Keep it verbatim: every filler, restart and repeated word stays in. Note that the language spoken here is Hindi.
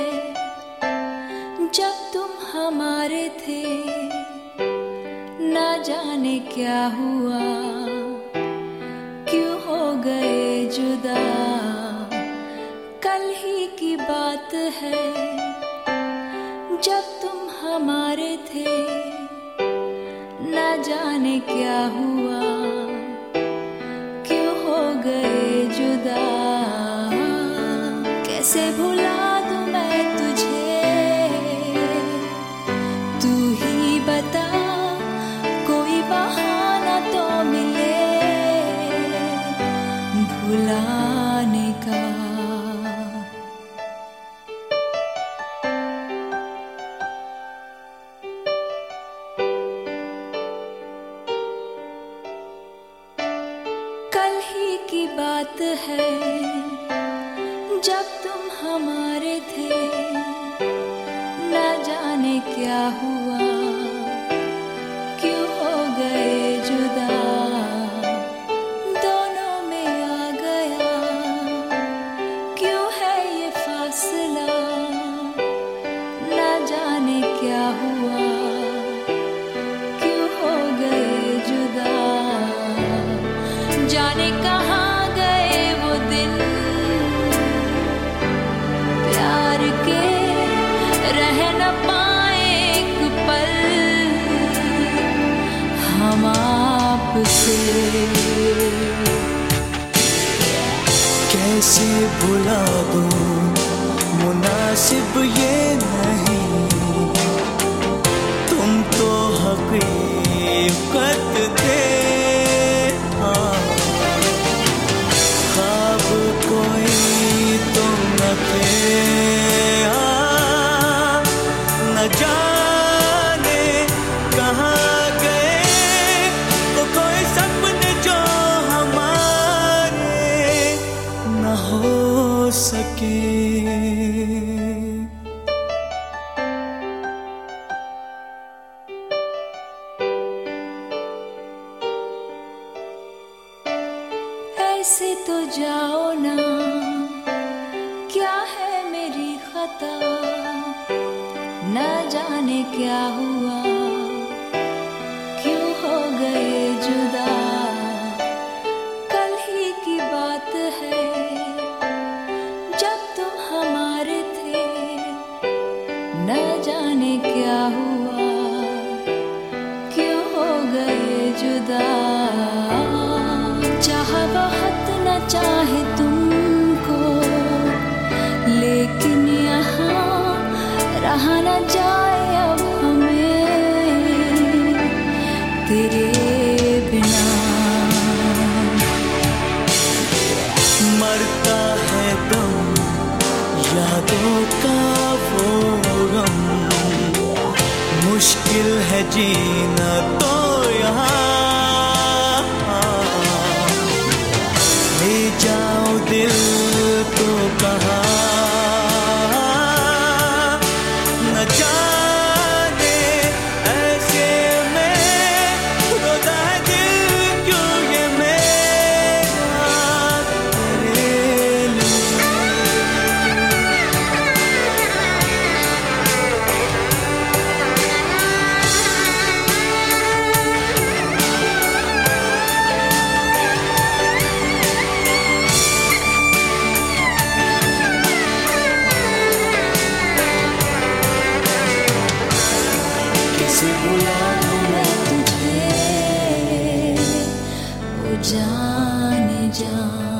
जब तुम हमारे थे, ना जाने क्या हुआ, क्यों हो गए जुदा। कल ही की बात है, जब तुम हमारे थे, ना जाने क्या हुआ, क्यों हो गए जुदा। कैसे भुला दूं मैं तुझे, तू ही बता, कोई बहाना तो मिले भुलाने का। कल ही की बात है, जब तुम हमारे थे, ना जाने क्या हुआ, क्यों हो गए जुदा। दोनों में आ गया, क्यों है ये फासला, ना जाने क्या हुआ, क्यों हो गए जुदा। जाने कहाँ गए वो दिन, प्यार के रह न पाए एक पल हम आपसे। कैसे भुला दूं, मुनासिब ये नहीं, तुम तो हकीकत थे। ख्वाब कोई तुम न थे, न जाने कहाँ गए वो कोई सपने जो हमारे न हो सके। ऐसे तो जाओ ना, क्या है मेरी खता, न जाने क्या हुआ, क्यों हो गए जुदा। कल ही की बात है, जब तुम हमारे थे, न जाने क्या हुआ, क्यों हो गए जुदा। चाह बहुत न चाहे तुमको, लेकिन यहाँ रहा न जाए अब हमें तेरे बिना। मरता है दम यादों का वो गम, मुश्किल है जीना तो यहाँ। ले जाओ दिल को कहाँ, न जाने ऐसे में रोता है दिल, क्यों ये मेरा तेरे लिए। कैसे भुला दूं मैं तुझे, ओ जाने जा।